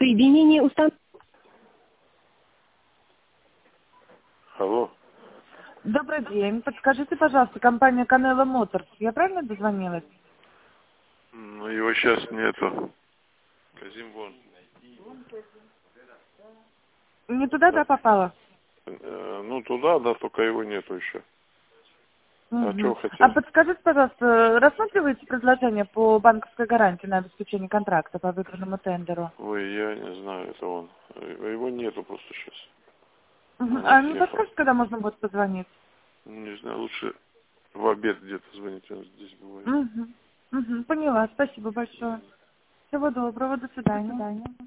Соединение установлено. Алло. Добрый день. Подскажите, пожалуйста, компания Canelo Motors. Я правильно дозвонилась? Ну, его сейчас нету. Казим вон. Не туда, да, попала? Ну, туда, да, только его нету еще. А что вы Угу. А хотели? подскажите, пожалуйста, рассматриваете предложение по банковской гарантии на обеспечение контракта по выигранному тендеру? Ой, я не знаю, это он. Его нету просто сейчас. Угу. Он А не отъехал. подскажете, когда можно будет позвонить? Не знаю, лучше в обед где-то звонить, он здесь бывает. Угу. Угу. Поняла. Спасибо большое. Всего доброго. До свидания.